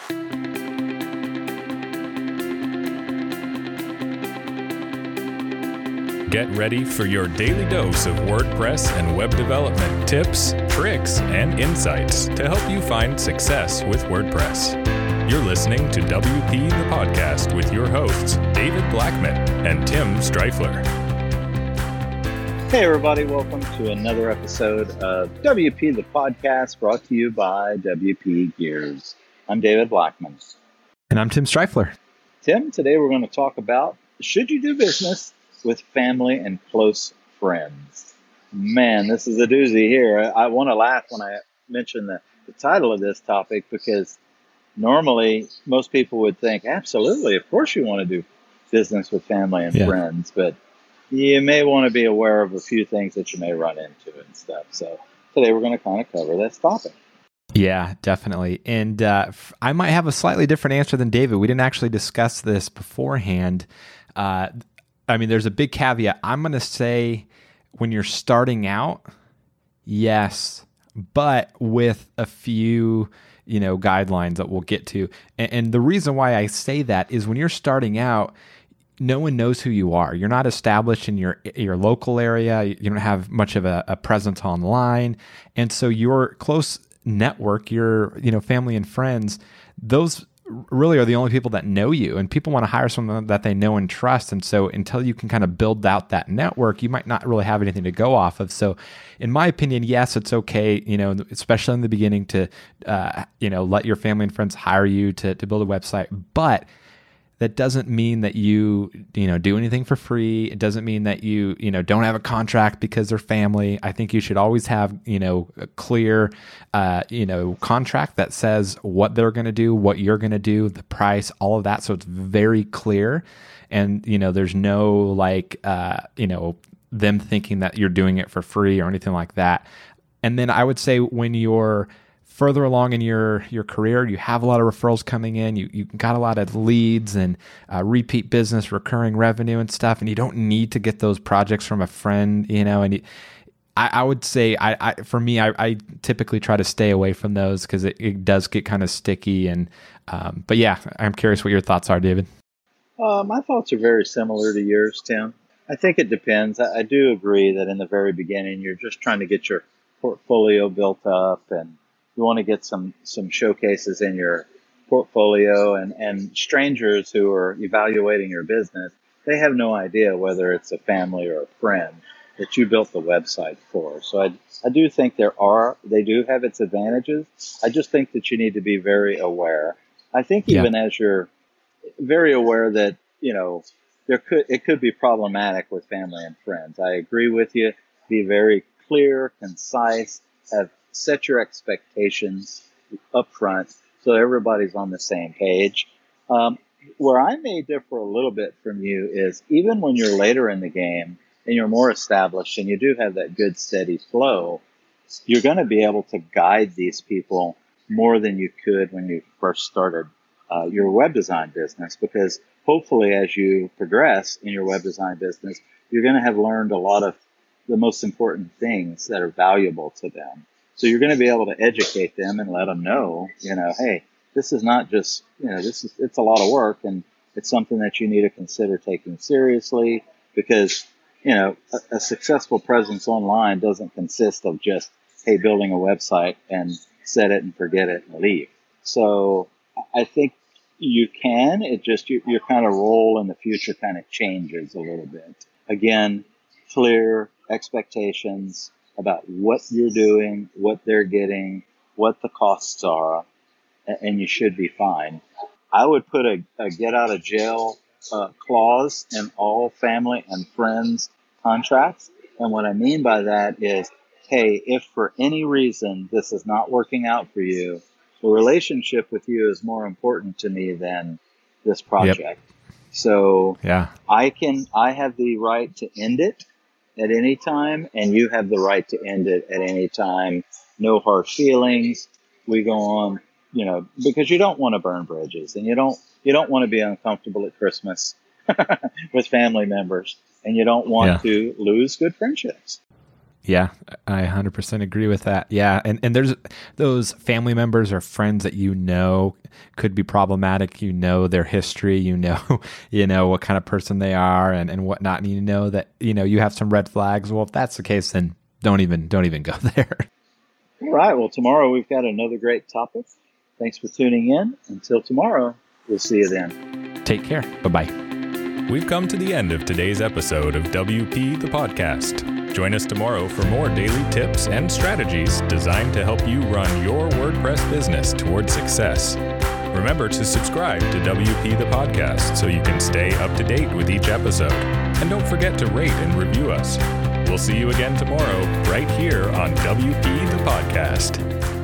Get ready for your daily dose of WordPress and web development tips, tricks, and insights to help you find success with WordPress. You're listening to WP the Podcast with your hosts, David Blackman and Tim Streifler. Hey everybody, welcome to another episode of WP the Podcast, brought to you by WP Gears. I'm David Blackman. And I'm Tim Streifler. Tim, today we're going to talk about, should you do business with family and close friends? Man, this is a doozy here. I want to laugh when I mention the title of this topic, because normally most people would think, absolutely, of course you want to do business with family and friends, but you may want to be aware of a few things that you may run into and stuff. So today we're going to kind of cover this topic. Yeah, definitely. And I might have a slightly different answer than David. We didn't actually discuss this beforehand. There's a big caveat. I'm going to say when you're starting out, yes, but with a few, guidelines that we'll get to. And the reason why I say that is when you're starting out, no one knows who you are. You're not established in your local area. You don't have much of a presence online. And so your close network, your family and friends, those really are the only people that know you, and people want to hire someone that they know and trust. And so until you can kind of build out that network, you might not really have anything to go off of. So in my opinion, yes, it's okay, especially in the beginning to, let your family and friends hire you to build a website. But that doesn't mean that you do anything for free. It doesn't mean that you don't have a contract because they're family. I think you should always have a clear contract that says what they're going to do, what you're going to do, the price, all of that. So it's very clear, and there's no them thinking that you're doing it for free or anything like that. And then I would say when you're further along in your career, you have a lot of referrals coming in, you got a lot of leads and repeat business, recurring revenue and stuff, and you don't need to get those projects from a friend, and I would say, for me, I typically try to stay away from those because it does get kind of sticky. And but yeah, I'm curious what your thoughts are, David. My thoughts are very similar to yours, Tim. I think it depends. I do agree that in the very beginning, you're just trying to get your portfolio built up, and you want to get some showcases in your portfolio, and strangers who are evaluating your business, they have no idea whether it's a family or a friend that you built the website for. So I do think they do have its advantages. I just think that you need to be very aware. I think even as you're very aware that, it could be problematic with family and friends. I agree with you. Be very clear, concise, set your expectations up front so everybody's on the same page. Where I may differ a little bit from you is even when you're later in the game and you're more established and you do have that good steady flow, you're going to be able to guide these people more than you could when you first started your web design business, because hopefully as you progress in your web design business, you're going to have learned a lot of the most important things that are valuable to them. So you're going to be able to educate them and let them know, hey, this is not just, it's a lot of work, and it's something that you need to consider taking seriously, because, a successful presence online doesn't consist of just, hey, building a website and set it and forget it and leave. So I think you can, it just, your kind of role in the future kind of changes a little bit. Again, clear expectations about what you're doing, what they're getting, what the costs are, and you should be fine. I would put a get out of jail clause in all family and friends contracts. And what I mean by that is, hey, if for any reason this is not working out for you, the relationship with you is more important to me than this project. Yep. So I have the right to end it at any time, and you have the right to end it at any time. No harsh feelings. We go on, because you don't want to burn bridges, and you don't want to be uncomfortable at Christmas with family members, and you don't want to lose good friendships. Yeah, I 100% agree with that. Yeah, and there's those family members or friends that could be problematic. Their history. You know what kind of person they are and whatnot. And you know that you have some red flags. Well, if that's the case, then don't even go there. All right. Well, tomorrow we've got another great topic. Thanks for tuning in. Until tomorrow, we'll see you then. Take care. Bye-bye. We've come to the end of today's episode of WP the Podcast. Join us tomorrow for more daily tips and strategies designed to help you run your WordPress business towards success. Remember to subscribe to WP the Podcast so you can stay up to date with each episode. And don't forget to rate and review us. We'll see you again tomorrow right here on WP the Podcast.